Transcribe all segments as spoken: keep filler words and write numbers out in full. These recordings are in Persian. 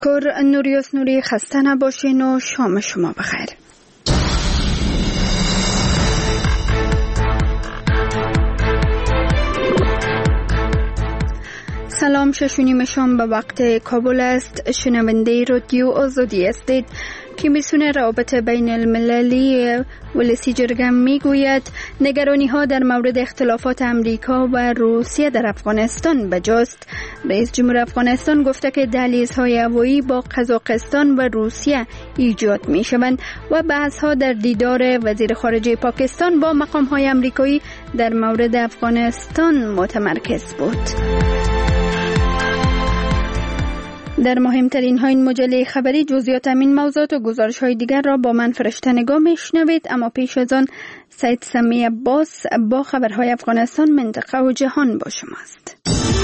تشکر نوریوس نوری، خسته نباشین و شام شما بخیر. سلام، ششونیم شام به وقت کابل است. شنونده رادیو آزادی هستید. کمیسیون روابط بین المللی ولسی جرگه می گوید نگرانی ها در مورد اختلافات امریکا و روسیه در افغانستان بجاست. رئیس جمهور افغانستان گفته که دهلیزهای هوایی با قزاقستان و روسیه ایجاد می شوند و بحث ها در دیدار وزیر خارجه پاکستان با مقام های امریکایی در مورد افغانستان متمرکز بود. در مهمترین ها این مجله خبری جزئیات همین موضوعات و گزارش های دیگر را با من فرشته نگاه میشنوید، اما پیش از آن سید سمی عباس با خبرهای افغانستان، منطقه و جهان با شماست.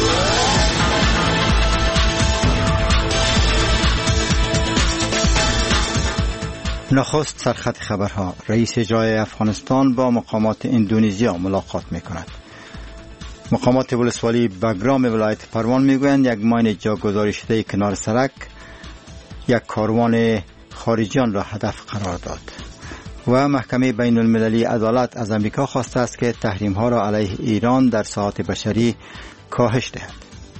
نخست سرخط خبرها. رئیس اجرایی افغانستان با مقامات اندونزیا ملاقات می کند. مقامات ولسوالی بگرام ولایت پروان میگویند یک ماین جاگذاری شده کنار سرک یک کاروان خارجیان را هدف قرار داد. و محکمه بین المللی عدالت از امریکا خواسته است که تحریم ها را علیه ایران در ساحات بشری کاهش دهد.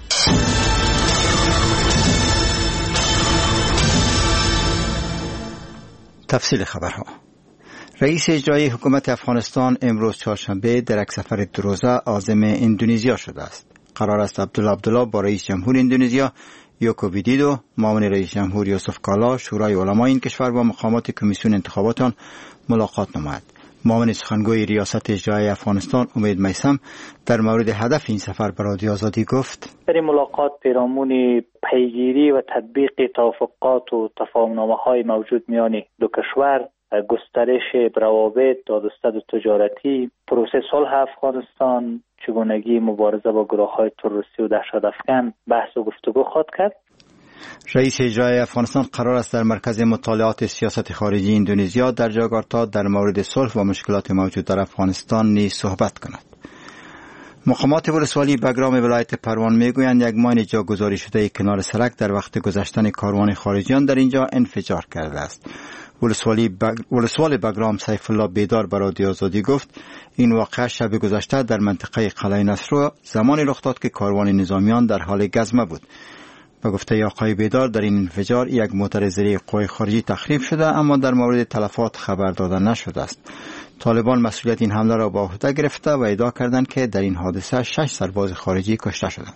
تفصیل خبرها. رئیس اجرایی حکومت افغانستان امروز چهارشنبه در یک سفر دو روزه عازم اندونزیا شده است. قرار است عبدالله عبدالله با رئیس جمهور اندونزیا یوکو ویدیدو، معاون رئیس جمهور یوسف کالا، شورای علما این کشور و مقامات کمیسیون انتخابات آن ملاقات نماید. معاون سخنگوی ریاست اجرایی افغانستان امید میثم در مورد هدف این سفر به رادیو آزادی گفت: در این ملاقات پیرامون پیگیری و تطبیق توافقات و تفاهم‌نامه‌های موجود میان دو کشور، گسترش روابط دادستد و تجارتی، پروسه صلح افغانستان، چگونگی مبارزه با گروه‌های تروریستی و دهشت افکن بحث و گفتگو خواهد کرد. رئیس اجرایی افغانستان قرار است در مرکز مطالعات سیاست خارجی اندونزیا در جاکارتا در مورد صلح و مشکلات موجود در افغانستان نیز صحبت کند. مقامات ولسوالی بگرام ولایت پروان میگویند یک ماین جاگذاری شده کنار سرک در وقت گذشتن کاروان خارجیان در اینجا انفجار کرده است. ولسوالی بگ... ولسوال بگرام سیف الله بیدار به رادیو آزادی گفت این واقعه شب گذشته در منطقه قلعه نصرو زمانی رخ داد که کاروان نظامیان در حال گزمه بود. به گفته آقای بیدار در این انفجار یک موتر زیر قوای خارجی تخریب شده، اما در مورد تلفات خبر داده نشده است. طالبان مسئولیت این حمله را به عهده گرفته و ادعا کردند که در این حادثه شش سرباز خارجی کشته شدند.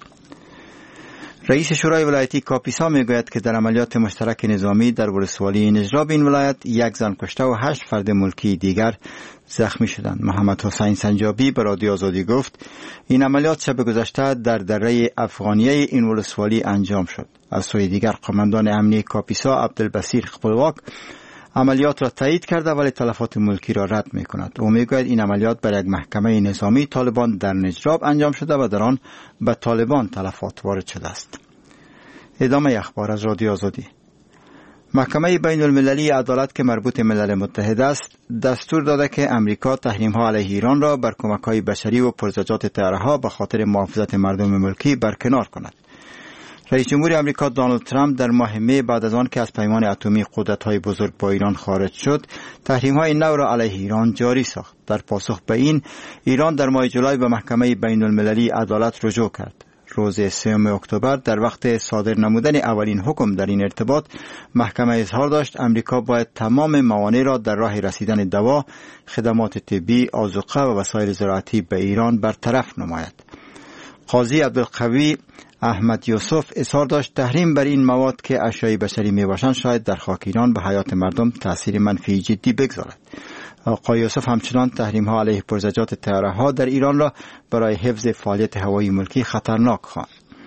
رئیس شورای ولایتی کاپیسا میگوید که در عملیات مشترک نظامی در ولسوالی نجراب این ولایت یک زن کشته و هشت فرد ملکی دیگر زخمی شدند. محمد حسین سنجابی به رادیو آزادی گفت این عملیات شب گذشته در دره افغانیه این ولسوالی انجام شد. از سوی دیگر قماندان امنی کاپیسا عبدالبصیر خپلواک عملیات را تایید کرده ولی تلفات ملکی را رد می کند. او می گوید این عملیات بر یک محکمه نظامی طالبان در نجراب انجام شده و در آن به طالبان تلفات وارد شده است. ادامه اخبار از رادیو آزادی. محکمه بین المللی عدالت که مربوط ملل متحد است دستور داده که امریکا تحریم ها علیه ایران را بر کمک های بشری و پرزجاج طیاره ها به خاطر محافظت مردم ملکی برکنار کند. رئیس جمهور امریکا دونالد ترامپ در ماه می بعد از آن که از پیمان اتمی قدرت‌های بزرگ با ایران خارج شد، تحریم‌های نو را علیه ایران جاری ساخت. در پاسخ به این، ایران در ماه جولای به محکمه بین المللی عدالت رجوع کرد. روز سوم اکتبر در وقت صادر نمودن اولین حکم در این ارتباط، محکمه اظهار داشت امریکا باید تمام موانع را در راه رسیدن دوا، خدمات طبی، آذوقه و وسایل زراعتی به ایران برطرف نماید. قاضی عبدالقوی احمد یوسف اصرار داشت تحریم بر این مواد که اشیاء بشری میباشند شاید در خاک ایران به حیات مردم تأثیر منفی جدی بگذارد. آقای یوسف همچنان تحریم ها علیه پرزجاج طیاره ها در ایران را برای حفظ فعالیت هوایی ملکی خطرناک خواند.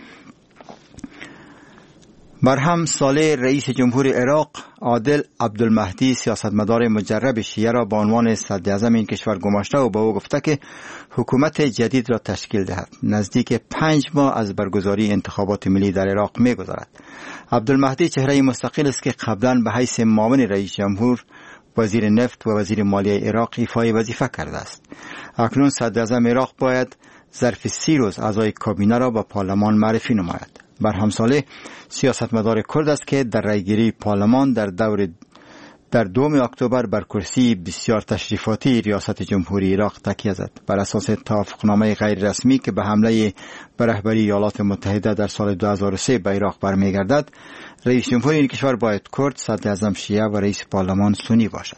برهم صالح رئیس جمهور عراق عادل عبدالمهدی سیاستمدار مجرب شیعه را به عنوان صدراعظم این کشور گماشته و به او گفته که حکومت جدید را تشکیل دهد. نزدیک پنج ماه از برگزاری انتخابات ملی در عراق می‌گذرد. عبدالمهدی چهره مستقل است که قبلا به حیث معاون رئیس جمهور، وزیر نفت و وزیر مالیه عراق ایفای وظیفه کرده است. اکنون صدراعظم عراق باید ظرف سی روز اعضای کابینه را به پارلمان معرفی نماید. برهم صالح سیاستمدار کرد است که در رأیگیری پارلمان در دور در دوم اکتبر بر کرسی بسیار تشریفاتی ریاست جمهوری عراق تکیه زد. بر اساس توافقنامه غیر رسمی که به حمله به رهبری ایالات متحده در سال دو هزار و سه به عراق برمیگردد، رئیس جمهور این کشور باید کرد، صدر اعظم شیعه و رئیس پارلمان سنی باشد.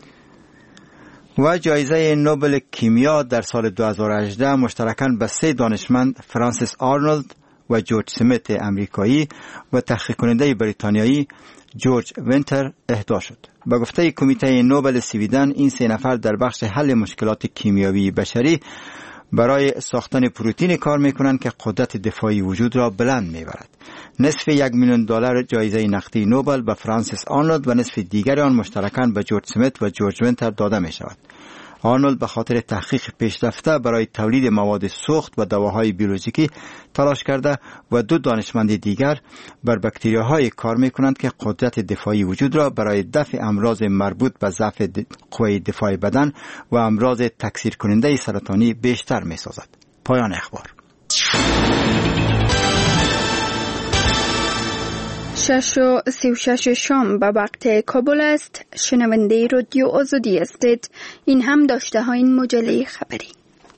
و جایزه نوبل کیمیا در سال دو هزار و هجده مشترکاً به سه دانشمند فرانسیس آرنولد و جورج سمیت امریکایی و تحقیق کننده بریتانیایی جورج وینتر اهدا شد. به گفته کمیته نوبل سویدن، این سه نفر در بخش حل مشکلات کیمیایی بشری برای ساختن پروتئین کار میکنند که قدرت دفاعی وجود را بلند میبرد. نصف یک میلیون دلار جایزه نقدی نوبل به فرانسیس آرنولد و نصف دیگر آن مشترکاً به جورج سمیت و جورج وینتر داده می شود. آرنولد به خاطر تحقیق پیشرفته برای تولید مواد سوخت و دواهای بیولوژیکی تلاش کرده و دو دانشمند دیگر بر باکتریاهای کار میکنند که قدرت دفاعی وجود را برای دفع امراض مربوط به ضعف قوه دفاعی بدن و امراض تکثیر کننده سرطانی بیشتر میسازد. پایان اخبار. شش و سی و شش شام به وقت کابل است. شنونده رادیو آزادی هستید. این هم داشته های این مجله خبری.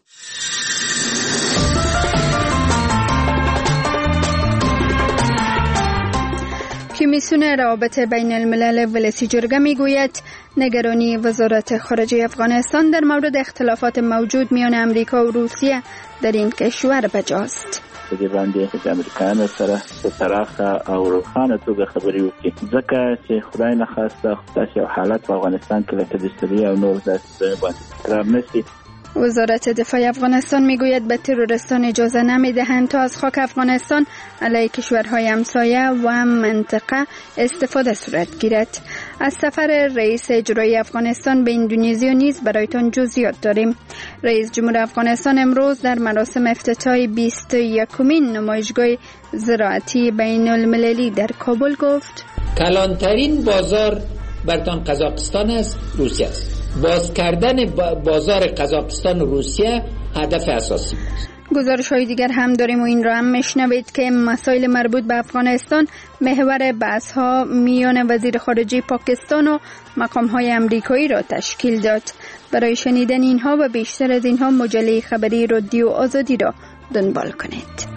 کمیسیون روابط بین الملل ولسی جرگه می گوید نگرانی وزارت خارجه افغانستان در مورد اختلافات موجود میان امریکا و روسیه در این کشور بجاست. په دې باندې د امریکایانو سره په پراخه او روښانه توګه خبرې وکړي، ځکه چې خدای نه خواسته داسې یو حالت په افغانستان کې لکه د سوریه او نور داسې ځایونو باندې تکرار نشي. وزارت دفاع افغانستان میگوید به تروریستان اجازه نمیدهند تا از خاک افغانستان علیه کشورهای همسایه و منطقه استفاده صورت گیرد. از سفر رئیس اجرایی افغانستان به اندونزیا نیز برایتان جزئیات داریم. رئیس جمهور افغانستان امروز در مراسم افتتاح بیست و یکمین نمایشگاه زراعتی بین المللی در کابل گفت کلانترین بازار برتان قزاقستان است، روسیه است. باز کردن بازار قزاقستان و روسیه هدف اساسی است. گزارش های دیگر هم داریم و این را هم میشنوید که مسائل مربوط به افغانستان محور بحث ها میان وزیر خارجه پاکستان و مقام های امریکایی را تشکیل داد. برای شنیدن اینها و بیشتر از اینها مجله خبری رادیو آزادی را دنبال کنید.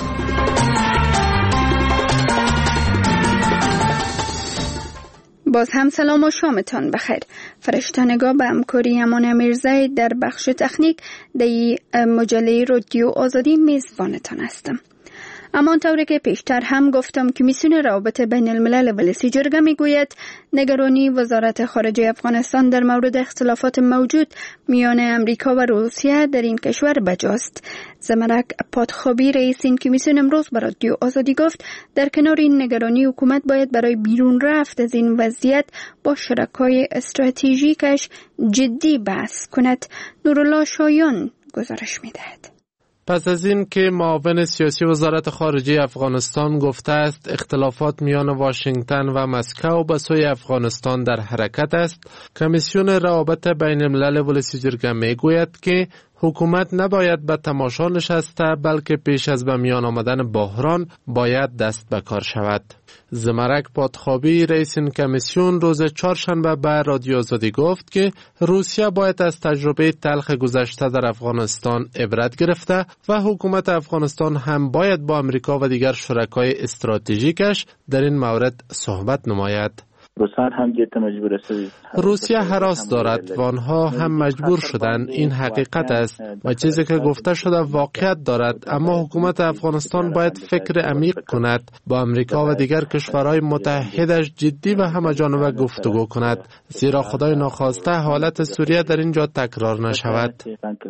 باز هم سلام و شامتان بخیر. فرشته‌نگاه به همکاری امان امیرزی در بخش تکنیک در مجله رادیو آزادی میزبانتان هستم. اما طوری که پیشتر هم گفتم کمیسیون روابط بین الملل ولسی جرگه میگوید نگرانی وزارت خارجه افغانستان در مورد اختلافات موجود میان امریکا و روسیه در این کشور بجاست. زمرک پادخابی رئیس این کمیسیون امروز به رادیو آزادی گفت در کنار این نگرانی حکومت باید برای بیرون رفت از این وضعیت با شرکای استراتژیکش جدی بحث کند. نورالله شایان گزارش میدهد. پس از این که معاون سیاسی وزارت خارجه افغانستان گفته است اختلافات میان واشنگتن و مسکو به سوی افغانستان در حرکت است، کمیسیون روابط بین الملل ولسی جرگه میگوید که حکومت نباید به تماشا نشسته بلکه پیش از به میان آمدن بحران باید دست به کار شود. زمرک پادخابی رئیس این کمیسیون روز چهارشنبه به رادیو آزادی گفت که روسیه باید از تجربه تلخ گذشته در افغانستان عبرت گرفته و حکومت افغانستان هم باید با امریکا و دیگر شرکای استراتژیکش در این مورد صحبت نماید. روسیه هراس دارد و آنها هم مجبور شدند، این حقیقت است و چیزی که گفته شده واقعیت دارد، اما حکومت افغانستان باید فکر عمیق کند، با امریکا و دیگر کشورهای متحدش جدی و همه جانبه گفتگو کند، زیرا خدای ناخواسته حالت سوریه در اینجا تکرار نشود.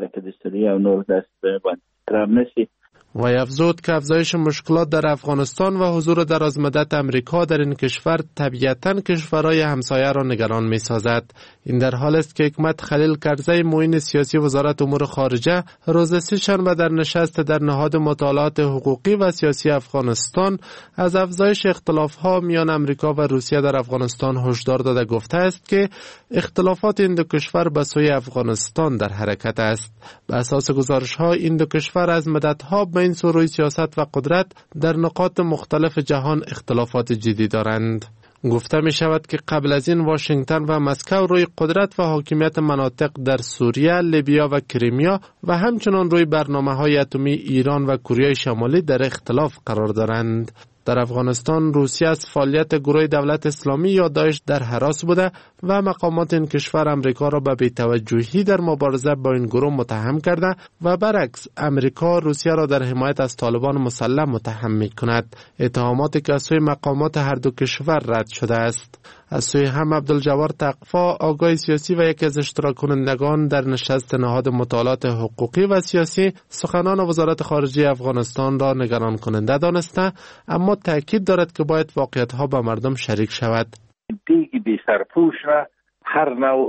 و افزود که افزایش مشکلات در افغانستان و حضور درازمدت امریکا در این کشور طبیعتاً کشورهای همسایه را نگران می سازد. این در حال است که حکمت خلیل کرزی معین سیاسی وزارت امور خارجه روز سه‌شنبه در نشست در نهاد مطالعات حقوقی و سیاسی افغانستان از افزایش اختلافات میان امریکا و روسیه در افغانستان هشدار داده گفته است که اختلافات این دو کشور به سوی افغانستان در حرکت است. به اساس گزارش‌ها این دو کشور از مدت‌ها این سو روی سیاست و قدرت در نقاط مختلف جهان اختلافات جدی دارند. گفته می شود که قبل از این واشنگتن و مسکو روی قدرت و حاکمیت مناطق در سوریه، لیبیا و کریمیا و همچنان روی برنامه‌های اتمی ایران و کره شمالی در اختلاف قرار دارند. در افغانستان روسیه از فعالیت گروه دولت اسلامی یا داعش در هراس بوده و مقامات این کشور امریکا را به بی‌توجهی در مبارزه با این گروه متهم کرده و برعکس امریکا روسیه را در حمایت از طالبان مسلح متهم می کند. اتهاماتی که از سوی مقامات هر دو کشور رد شده است. از سوی هم عبدالجوار تقوا، آگاه سیاسی و یکی از اشتراک کنندگان در نشست نهاد مطالعات حقوقی و سیاسی، سخنان وزارت خارجه افغانستان را نگران کننده دانسته، اما تاکید دارد که باید واقعیت‌ها به مردم شریک شود. دیگی بی سرپوش را هر نوع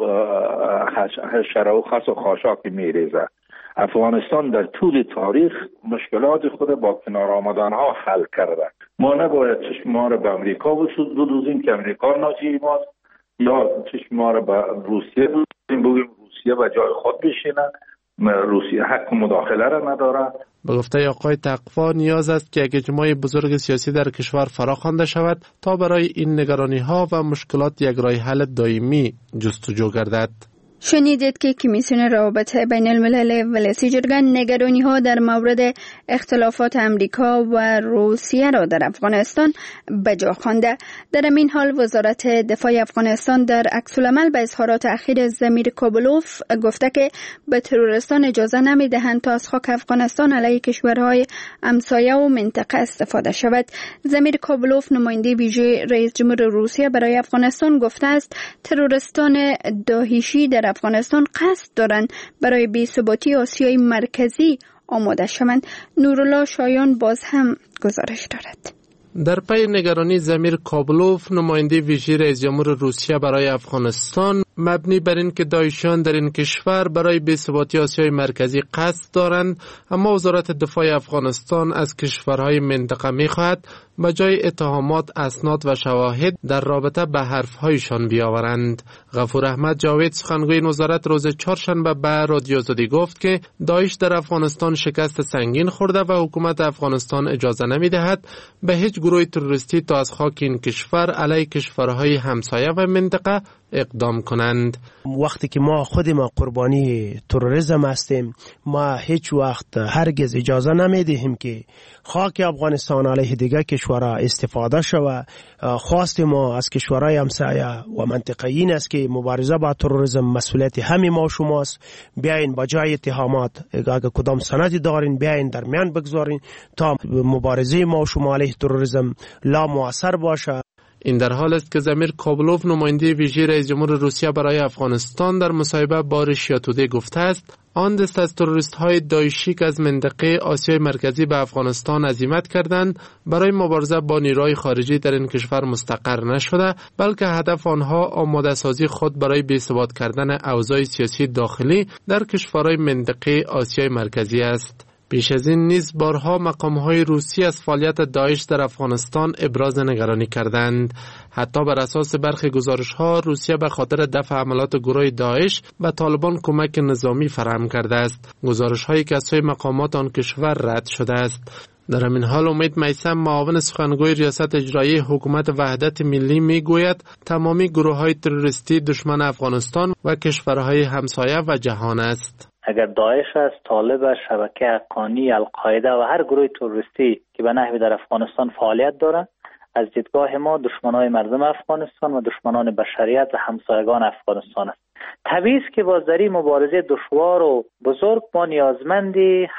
حشره و خس و خاشاکی میریزه. افغانستان در طول تاریخ مشکلات خود با کنار آمدنها حل کرده. ما نباید چشم ما را به امریکا بدوزیم که امریکا ناجی ماست، یا چشم ما را به روسیه بدوزیم بگیم روسیه به جای خود بشینه، روسیه حق مداخله را نداره. به گفته آقای تقوا نیاز است که یک اجماع بزرگ سیاسی در کشور فراخوانده شود تا برای این نگرانی ها و مشکلات یک راه حل دائمی جستجو گردد. شنیدید که کمیسیون روابط بین الملل ولسی جرگه نگرانی ها در مورد اختلافات امریکا و روسیه را در افغانستان به جا خوانده. در این حال وزارت دفاع افغانستان در عکس العمل به اظهارات اخیر ضمیر کابلوف گفته که به تروریستان اجازه نمی دهند تا از خاک افغانستان علیه کشورهای همسایه و منطقه استفاده شود. ضمیر کابلوف نماینده ویژه رئیس جمهور روسیه برای افغانستان گفته است تروریستان داعشی در افغانستان قصد دارند برای بی‌ثباتی آسیای مرکزی آماده شوند. نورالله شایان باز هم گزارش دارد. در پی نگرانی ضمیر کابلوف نماینده ویژه رئیس جمهور روسیه برای افغانستان مبنی بر این که داعشیان در این کشور برای بی‌ثباتی آسیای مرکزی قصد دارند، اما وزارت دفاع افغانستان از کشورهای منطقه می‌خواهد به جای اتهامات اسناد و شواهد در رابطه به حرف‌هایشان بیاورند. غفور احمد جاوید سخنگوی این وزارت روز چهارشنبه به رادیو آزادی گفت که داعش در افغانستان شکست سنگین خورده و حکومت افغانستان اجازه نمی‌دهد به هیچ گروه تروریستی تا از خاک این کشور علیه کشورهای همسایه و منطقه اقدام کنند. وقتی که ما خود ما قربانی تروریسم هستیم، ما هیچ وقت هرگز اجازه نمیدهیم که خاک افغانستان علیه دیگر کشورها استفاده شود. خواست ما از کشورهای همسایه و منطقه این است که مبارزه با تروریسم مسئولیت همه ما شماست. بیاین با جای اتهامات اگر کدام سندی دارین بیاین در میان بگذارین تا مبارزه ما شما علیه تروریسم لا مؤثر باشه. این در حال است که ضمیر کابلوف نماینده ویژه رئیس جمهور روسیه برای افغانستان در مصاحبه با رشیا تودی گفته است آن دست از تروریست های داعشی که از منطقه آسیای مرکزی به افغانستان عزیمت کردند برای مبارزه با نیروهای خارجی در این کشور مستقر نشده، بلکه هدف آنها آماده سازی خود برای بی‌ثبات کردن اوضاع سیاسی داخلی در کشورهای منطقه آسیای مرکزی است. پیش از این نیز بارها مقام‌های روسی از فعالیت داعش در افغانستان ابراز نگرانی کردند. حتی بر اساس برخی گزارش‌ها روسیه به خاطر دفع عملات گروه داعش به طالبان کمک نظامی فراهم کرده است. گزارش‌هایی که از سوی مقامات آن کشور رد شده است. در همین حال امید میثم معاون سخنگوی ریاست اجرایی حکومت وحدت ملی میگوید تمامی گروه‌های تروریستی دشمن افغانستان و کشورهای همسایه و جهان است. اگر داعش است، طالب، شبکه حقانی، القاعده و هر گروه تروریستی که به نحوی در افغانستان فعالیت دارند، از دیدگاه ما دشمنان مردم افغانستان و دشمنان بشریت و همسایگان افغانستان است. طبیعی است که باز در این مبارزه دشوار و بزرگ ما نیازمند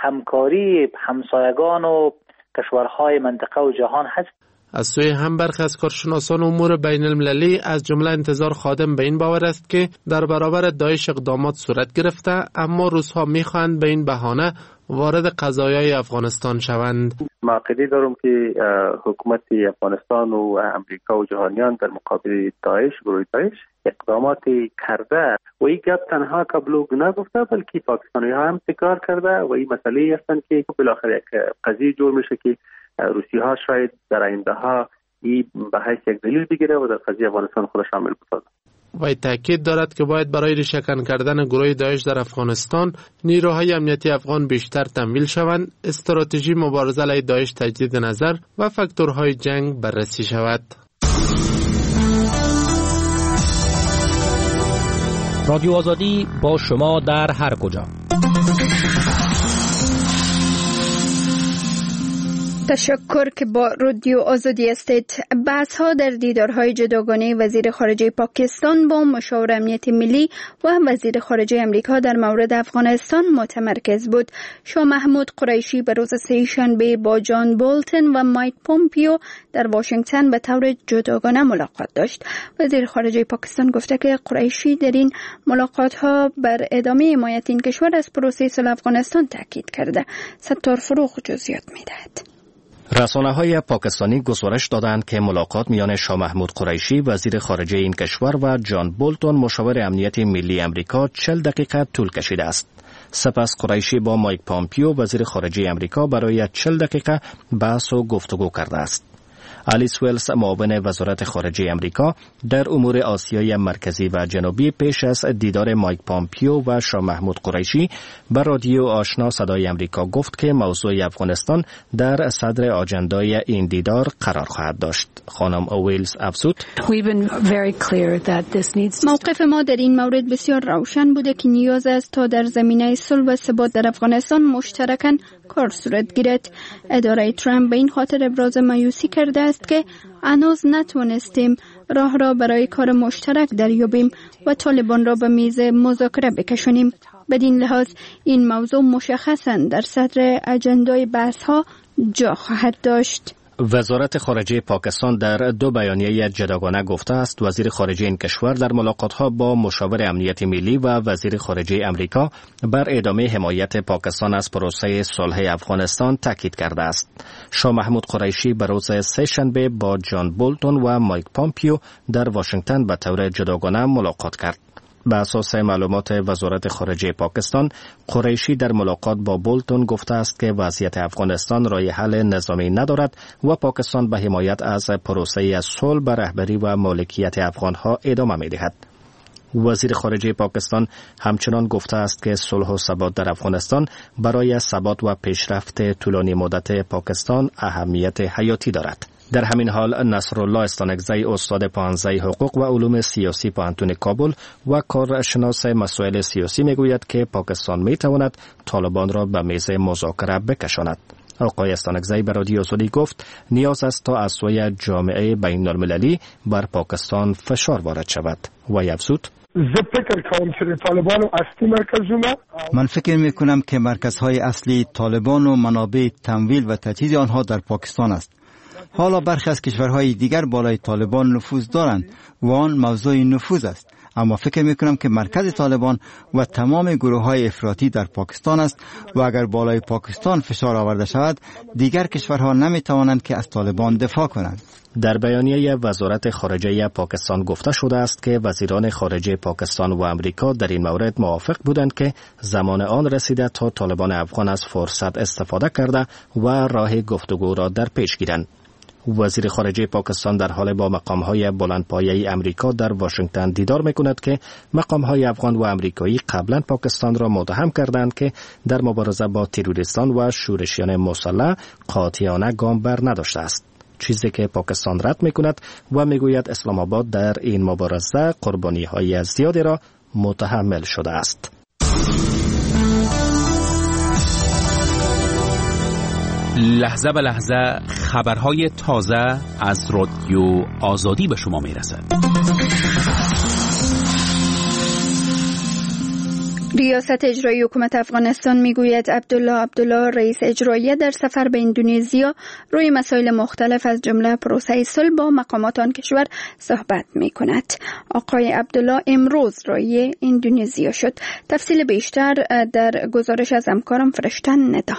همکاری همسایگان و کشورهای منطقه و جهان هست. از سوی هم برخی از کارشناسان امور بین المللی از جمله انتظار خادم به این باور است که در برابر داعش اقدامات صورت گرفته، اما روس‌ها می‌خواهند به این بهانه وارد قضایای افغانستان شوند. ما عقیده دارم که حکومت افغانستان و امریکا و جهانیان در مقابل داعش، گروه داعش اقداماتی کرده و این گپ تنها کابلوف نگفته بلکه پاکستانی ها هم تکرار کرده و این مسئله هستند که بالاخره یک قضیه جور میشه که روسی ها شاید در آینده ها این به حیث یک دلیل بگیره و در قضیه افغانستان خود شامل بسازه. و تاکید دارد که باید برای ریشه‌کن کردن گروه داعش در افغانستان نیروهای امنیتی افغان بیشتر تمویل شوند، استراتژی مبارزه علیه داعش تجدید نظر و فاکتورهای جنگ بررسی شود. رادیو آزادی با شما در هر کجا. تشکر که با رادیو آزادی هستید. بحث ها در دیدارهای جداگانه وزیر خارجه پاکستان با مشاور امنیت ملی و وزیر خارجه امریکا در مورد افغانستان متمرکز بود. شاه محمود قریشی به روز سه‌شنبه با جان بولتن و مایک پومپیو در واشنگتن به طور جداگانه ملاقات داشت. وزیر خارجه پاکستان گفته که قریشی در این ملاقات ها بر ادامه حمایت این کشور از پروسه صلح افغانستان تاکید کرده. ستار فروغ جزئیات می‌دهد. رسانه‌های پاکستانی گزارش دادند که ملاقات میان شاه محمود قریشی وزیر خارجه این کشور و جان بولتون مشاور امنیت ملی امریکا چهل دقیقه طول کشیده است. سپس قریشی با مایک پومپیو وزیر خارجه امریکا برای چهل دقیقه بحث و گفتگو کرده است. آلیس ویلز معاون وزارت خارجه امریکا در امور آسیای مرکزی و جنوبی پیش از دیدار مایک پومپیو و شاه محمود قریشی به رادیو آشنا صدای امریکا گفت که موضوع افغانستان در صدر آجندای این دیدار قرار خواهد داشت. خانم ویلز افزود: موقف ما در این مورد بسیار روشن بوده که نیاز است تا در زمینه صلح و ثبات در افغانستان مشترکاً کار صورت گیرد. اداره ترامپ به این خاطر ابراز مایوسی کرده است که هنوز نتوانستیم راه را برای کار مشترک دریابیم و طالبان را به میز مذاکره بکشانیم. بدین لحاظ این موضوع مشخصاً در صدر اجندای بحث ها جا خواهد داشت. وزارت خارجه پاکستان در دو بیانیه جداگانه گفته است وزیر خارجه این کشور در ملاقات‌ها با مشاور امنیت ملی و وزیر خارجه امریکا بر ادامه حمایت پاکستان از پروسه صلح افغانستان تاکید کرده است. شاه محمود قریشی به روز سه‌شنبه با جان بولتون و مایک پومپیو در واشنگتن به طور جداگانه ملاقات کرد. به اساس معلومات وزارت خارجه پاکستان، قریشی در ملاقات با بولتون گفته است که وضعیت افغانستان راه حل نظامی ندارد و پاکستان به حمایت از پروسه صلح به رهبری و مالکیت افغانها ادامه می‌دهد. وزیر خارجه پاکستان همچنان گفته است که صلح و ثبات در افغانستان برای ثبات و پیشرفت طولانی مدت پاکستان اهمیت حیاتی دارد. در همین حال نصرالله استانکزی استاد پانزده حقوق و علوم سیاسی پوهنتون کابل و کارشناس مسائل سیاسی میگوید که پاکستان میتواند طالبان را به میز مذاکره بکشاند. آقای استانکزی به رادیو آزادی گفت نیاز است تا از سوی جامعه بین المللی بر پاکستان فشار وارد شود و افزود: من فکر می کنم که مرکزهای اصلی طالبان و منابع تمویل و تجهیز آنها در پاکستان است. حالا برخی از کشورهای دیگر بالای طالبان نفوذ دارند و آن موضوع نفوذ است، اما فکر می کنم که مرکز طالبان و تمام گروه های افراطی در پاکستان است و اگر بالای پاکستان فشار آورده شود دیگر کشورها نمی توانند که از طالبان دفاع کنند. در بیانیه وزارت خارجه پاکستان گفته شده است که وزیران خارجه پاکستان و امریکا در این مورد موافق بودند که زمان آن رسیده تا طالبان افغان از فرصت استفاده کرده و راه گفتگو را در پیش گیرند. وزیر خارجه پاکستان در حال با مقام‌های بلندپایه امریکا در واشنگتن دیدار می‌کند که مقام‌های افغان و امریکایی قبلا پاکستان را متهم کردند که در مبارزه با تروریستان و شورشیان مسلح قاطعانه گام بر نداشته است، چیزی که پاکستان رد می‌کند و می‌گوید اسلام آباد در این مبارزه قربانی‌های زیادی را متحمل شده است. لحظه به لحظه خبرهای تازه از رادیو آزادی به شما میرسد. ریاست اجرایی حکومت افغانستان میگوید عبدالله عبدالله رئیس اجرایی در سفر به اندونزیا روی مسائل مختلف از جمله پروسه صلح با مقامات آن کشور صحبت میکند. آقای عبدالله امروز رای اندونزیا شد. تفصیل بیشتر در گزارش از همکارم فرشته ندا.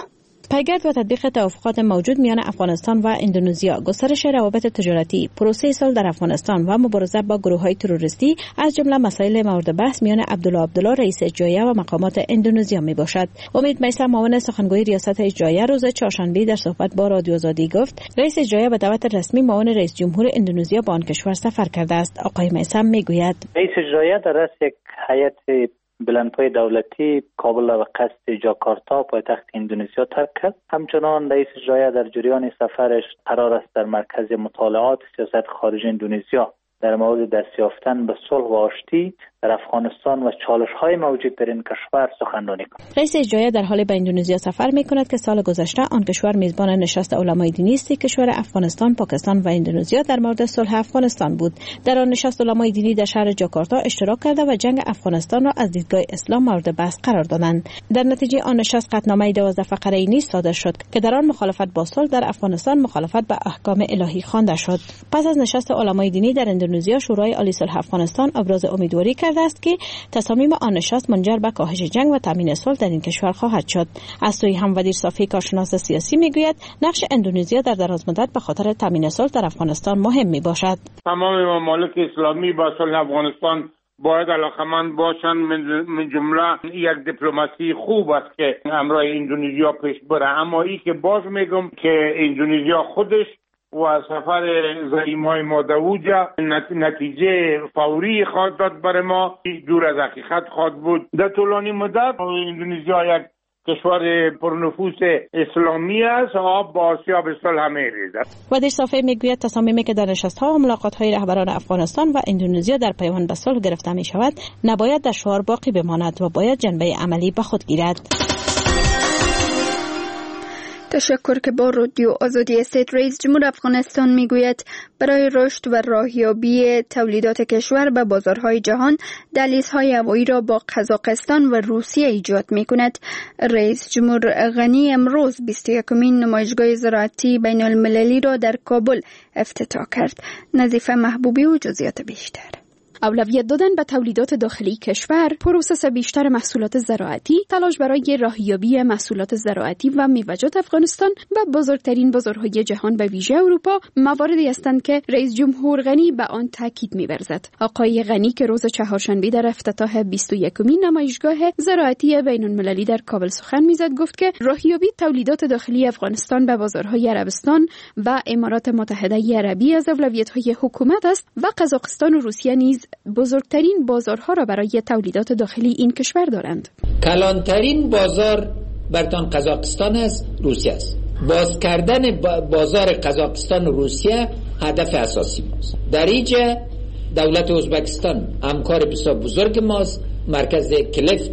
پیگرد و تطبیق توافقات موجود میان افغانستان و اندونزیا، گسترش روابط تجارتی، پروسه صلح در افغانستان و مبارزه با گروه‌های تروریستی از جمله مسائل مورد بحث میان عبدالله عبدالله رئیس اجراییه و مقامات اندونزیا می باشد. امید میثم معاون سخنگوی ریاست اجراییه روز چهارشنبه در صحبت با رادیو آزادی گفت رئیس اجراییه به دعوت رسمی معاون رئیس جمهور اندونزیا به آن کشور سفر کرده است. آقای میثم میگوید رئیس اجراییه در رأس یک هیئت بلندپای دولتی کابل و قصد جاکارتا پایتخت اندونزیا ترک کرد. همچنان رئیس اجراییه در جریان سفرش قرار است در مرکز مطالعات سیاست خارجی اندونزیا در مورد دست یافتن به صلح و آشتی در افغانستان و چالش‌های موجود در این کشور سخنرانی کند. رئیس اجراییه در حال به اندونزیا سفر می‌کند که سال گذشته آن کشور میزبان نشست علمای دینی است. کشور افغانستان، پاکستان و اندونزیا در مورد صلح افغانستان بود. در آن نشست علمای دینی در شهر جاکارتا اشتراک کرده و جنگ افغانستان را از دیدگاه اسلام مورد بحث قرار دادند. در نتیجه آن نشست قطعنامه دوازده فقره‌ای نیز صادر شد که در آن مخالفت با صلح در افغانستان مخالفت با احکام الهی خوانده شد. پس از نشست علمای دینی در اندونزیا، شورای عالی صلح افغانستان ابراز امیدواری کرده است که تصامیم آن نشست منجر به کاهش جنگ و تامین صلح در این کشور خواهد شد. از سوی هم وزیر صافی کارشناس سیاسی میگوید نقش اندونزیا در دراز مدت به خاطر تامین صلح در افغانستان مهم می باشد. تمام ممالک اسلامی با صلح افغانستان باید علاقمند باشند. من جمله یک دیپلماسی خوب است که همراه اندونزیا پیش بره، اما ای که باز میگم که اندونزیا خودش و سفر زعیمای مادوجا نتیجه فوری خواهد داد برای ما، دور از حقیقت خواهد بود. در طولانی مدت اندونزیا یک کشور پرنفوذ اسلامی است و آب با آسیا به صلح می‌ریزد. وزیر صافی میگوید تصامیمی که در نشست‌ها و ملاقات‌های رهبران افغانستان و اندونزیا در پیوند به صلح گرفته می‌شود نباید در شعار باقی بماند و باید جنبه عملی به خود گیرد. تشکر که با رادیو آزادی است. رئیس جمهور افغانستان میگوید برای رشد و راهیابی تولیدات کشور به بازارهای جهان دهلیزهای هوایی را با قزاقستان و روسیه ایجاد میکند. رئیس جمهور غنی امروز بیست و یکمین نمایشگاه زراعتی بین المللی را در کابل افتتاح کرد. نظیفه محبوبی و جزئیات بیشتر. اولویت دادن به تولیدات داخلی کشور، پروسس بیشتر محصولات زراعتی، تلاش برای راهیابی محصولات زراعتی و میوه‌جات افغانستان و بزرگترین بازارهای جهان به ویژه اروپا مواردی هستند که رئیس جمهور غنی به آن تاکید می‌ورزد. آقای غنی که روز چهارشنبه در افتتاح بیست و یکمین نمایشگاه زراعتی بین‌المللی در کابل سخن می‌زد، گفت که راهیابی تولیدات داخلی افغانستان به بازارهای عربستان و امارات متحده عربی از اولویت‌های حکومت است و قزاقستان و روسیه نیز بزرگترین بازارها را برای تولیدات داخلی این کشور دارند. کلانترین بازار برتان قزاقستان است، روسیه است. باز کردن بازار قزاقستان و روسیه هدف اساسی ماست. در اینجا دولت ازبکستان همکار بسیار بزرگ ماست. مرکز کلیف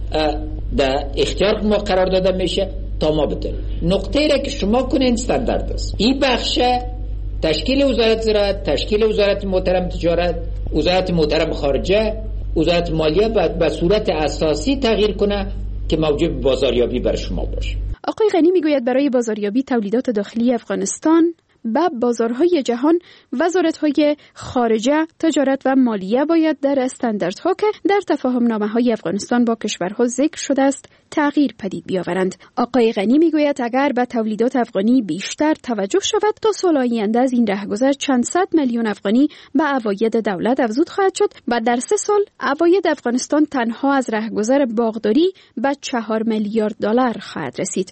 در اختیار ما قرار داده میشه تا ما بتونیم نقطه را که شما کنین استاندارد است. این بخش تشکیل وزارت زراعت، تشکیل وزارت محترم تجارت، وزارت محترم خارجه، وزارت مالیه به صورت اساسی تغییر کنه که موجب بازاریابی بر شما باشه. آقای غنی میگوید برای بازاریابی تولیدات داخلی افغانستان به بازارهای جهان وزارت‌های خارجه، تجارت و مالیه باید در استانداردها که در تفاهم‌نامه‌های افغانستان با کشورها ذکر شده است تغییر پدید بیاورند. آقای غنی میگوید اگر به تولیدات افغانی بیشتر توجه شود تا سال آینده از این رهگذر چند صد میلیون افغانی به عواید دولت افزود خواهد شد و در سه سال عواید افغانستان تنها از رهگذر باغداری به چهار میلیارد دلار خواهد رسید.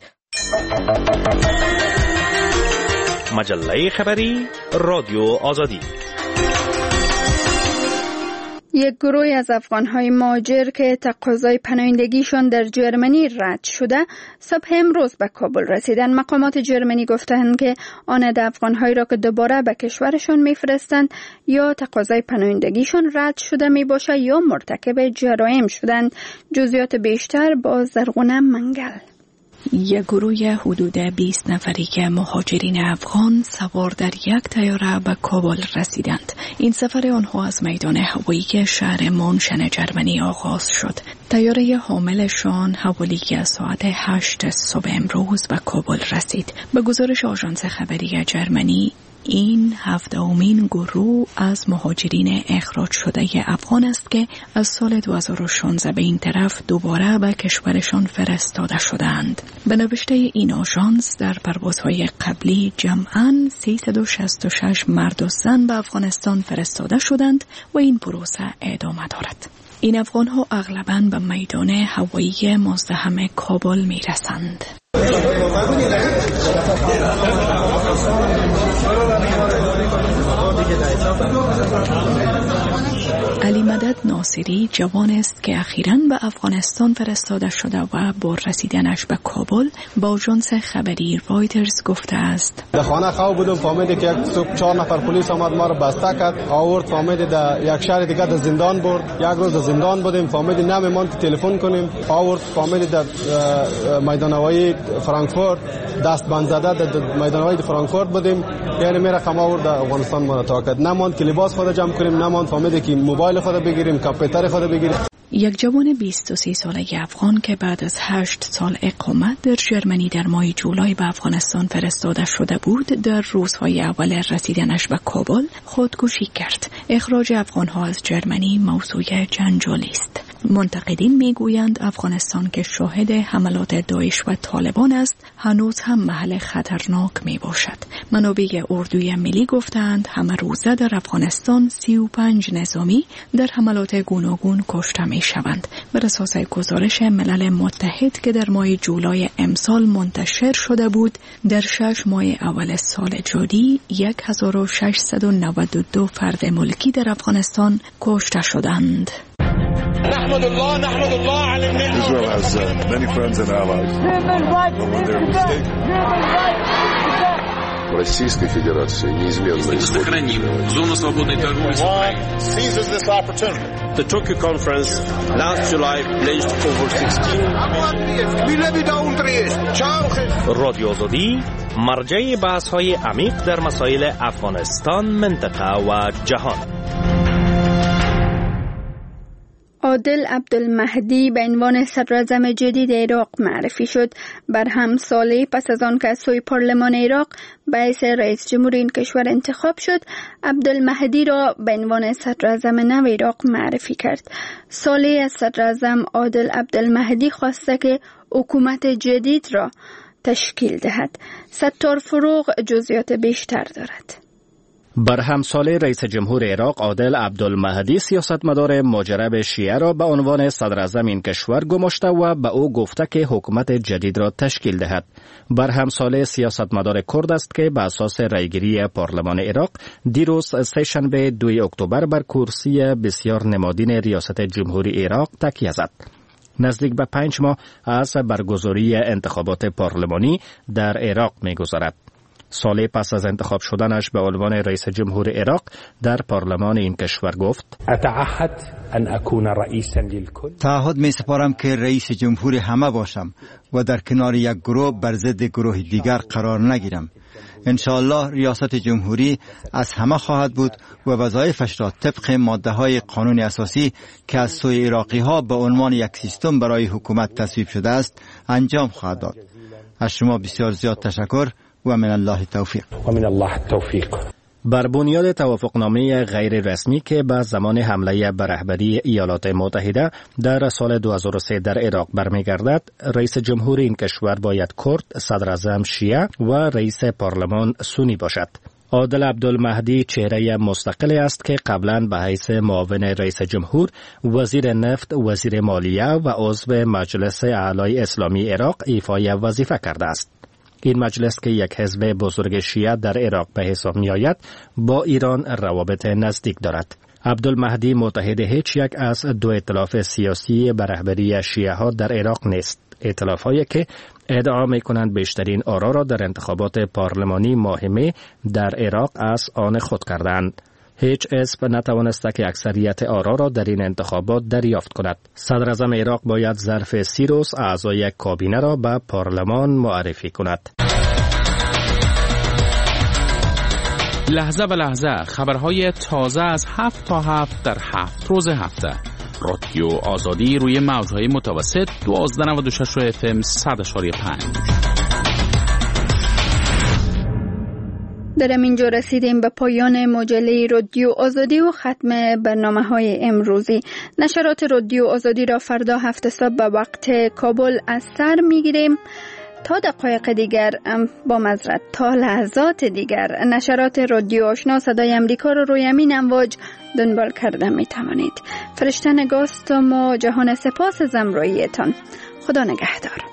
مجله خبری رادیو آزادی. یک گروه از افغان‌های مهاجر که تقاضای پناهندگیشان در جرمنی رد شده صبح امروز به کابل رسیدند. مقامات جرمنی گفتند که آن افغان‌هایی را که دوباره به کشورشان می‌فرستند یا تقاضای پناهندگیشان رد شده می‌باشد یا مرتکب جرایم شدند. جزئیات بیشتر با زرغونه منگل. یک گروه حدود بیست نفری که مهاجرین افغان سوار در یک طیاره به کابل رسیدند. این سفر آنها از میدان هوایی شهر مونشن جرمنی آغاز شد. طیاره حاملشان حوالی که ساعت هشت صبح امروز به کابل رسید. به گزارش آژانس خبری جرمنی، این هفدهمین گروه از مهاجرین اخراج شده افغان است که از سال دو هزار و شانزده به این طرف دوباره به کشورشان فرستاده شدند. به نوشته این آژانس در پروازهای قبلی جمعاً سیصد و شصت و شش مرد و زن به افغانستان فرستاده شدند و این پروسه ادامه دارد. این افغان‌ها اغلباً به میدان هوایی مزدحم کابل می‌رسند. علی مدد ناصری جوان است که اخیراً به افغانستان فرستاده شده و با رسیدنش به کابل با آژانس خبری رایترز گفته است: در خانه خواب بودم، فهمیدم که یک صبح چهار نفر پلیس آمد ما رو بسته کرد، آورد فهمیدم در یک شهر دیگه در زندان برد. یک روز در زندان بودیم، فهمیدم نمی‌ماند که تلفن کنیم، آورد فهمیدم در میدان هوایی فرانکفورت دست بند زده در میدان هوایی فرانکفورت بودیم، یعنی میره خم آورد در افغانستان ما رو تا کرد. نماند که لباس خود جمع کنیم، نماند فهمیدم که موبایل خود بگیریم، کامپیوتر خود بگیریم. یک جوان بیست و سه ساله افغان که بعد از هشت سال اقامت در جرمنی در ماه جولای به افغانستان فرستاده شده بود، در روزهای اول رسیدنش به کابل خودکشی کرد. اخراج افغان‌ها از جرمنی موضوع جنجالی است. منتقدین میگویند افغانستان که شاهد حملات داعش و طالبان است، هنوز هم محل خطرناک می باشد. منابع اردوی ملی گفتند همه روزه در افغانستان سی و پنج نظامی در حملات گوناگون کشته می شوند. بر اساس گزارش ملل متحد که در ماه جولای امسال منتشر شده بود، در شش ماه اول سال جاری هزار و ششصد و نود و دو فرد ملکی در افغانستان کشته شدند. نحمد الله نحمد الله على النعمة. Israel has uh, many friends and allies. But when they're mistaken. Российской Федерации неизменно сохраним зону свободной торговли с Украиной. Seizes this opportunity. The Tokyo conference last July pledged over sixteen. رادیو آزادی مرجع بحث‌های عمیق در مسائل افغانستان، منطقه و جهان. عادل عبدالمهدی به عنوان صدراعظم جدید عراق معرفی شد. بر هم سالی پس از آن که از سوی پارلمان عراق به حیث رئیس جمهور این کشور انتخاب شد، عبدالمهدی را به عنوان صدراعظم نو عراق معرفی کرد. سالی از صدراعظم عادل عبدالمهدی خواسته که حکومت جدید را تشکیل دهد. ستار فروغ جزئیات بیشتر دارد. بر همساله رئیس جمهور عراق عادل عبدالمهدی سیاستمدار مجرب شیعه را به عنوان صدراعظم این کشور گماشته و به او گفته که حکومت جدید را تشکیل دهد. بر همساله سیاستمدار کرد است که به اساس رأیگیری پارلمان عراق دیروز سه‌شنبه دوم اکتبر بر کرسی بسیار نمادین ریاست جمهوری عراق تکیه زد. نزدیک به پنج ماه از برگزاری انتخابات پارلمانی در عراق می‌گذرد. سالی پس از انتخاب شدنش به عنوان رئیس جمهور عراق در پارلمان این کشور گفت: اتعهد ان اكون رئیسا للكل. تعهد می سپارم که رئیس جمهور همه باشم و در کنار یک گروه بر ضد گروه دیگر قرار نگیرم. انشاءالله ریاست جمهوری از همه خواهد بود و وظایفش را طبق ماده های قانون اساسی که از سوی عراقی ها به عنوان یک سیستم برای حکومت تصویب شده است انجام خواهد داد. از شما بسیار زیاد تشکر و من الله التوفیق. و من الله التوفیق. بر بنیاد توافقنامه غیر رسمی که به زمان حمله به رهبری ایالات متحده در سال دو هزار و سه در عراق برمیگردد، رئیس جمهور این کشور باید کرد، صدراعظم شیعه و رئیس پارلمان سنی باشد. عادل عبدالمهدی چهره مستقلی است که قبلا به حیث معاون رئیس جمهور، وزیر نفت، وزیر مالیه و عضو مجلس اعلای اسلامی عراق ایفای وظیفه کرده است. این مجلس که یک حزب بزرگ شیعه در عراق به حساب می آید، با ایران روابط نزدیک دارد. عبدالمهدی متحد هیچ یک از دو ائتلاف سیاسی به رهبری شیعه ها در عراق نیست. ائتلاف هایی که ادعا می کنند بیشترین آرا را در انتخابات پارلمانی ماه می در عراق از آن خود کردند. هیچ حزب نتوانسته که اکثریت آرا را در این انتخابات دریافت کند. صدراعظم عراق باید ظرف سی روز اعضای کابینه را به پارلمان معرفی کند. لحظه به لحظه خبرهای تازه از هفت تا هفت در هفت روز هفته. رادیو آزادی روی موجهای متوسط دوازده نود و شش و اف ام صد و پنج. در اینجا رسیدیم به پایان مجله رادیو آزادی و ختم برنامه های امروزی. نشرات رادیو آزادی را فردا هفت صبح به وقت کابل از سر میگیریم. تا دقایق دیگر با معذرت تا لحظات دیگر نشرات رادیو آشنا صدای امریکا را روی همین امواج دنبال کرده می توانید. فرشته نگاست و جهان سپاس از همراهیتان. خدا نگهدار.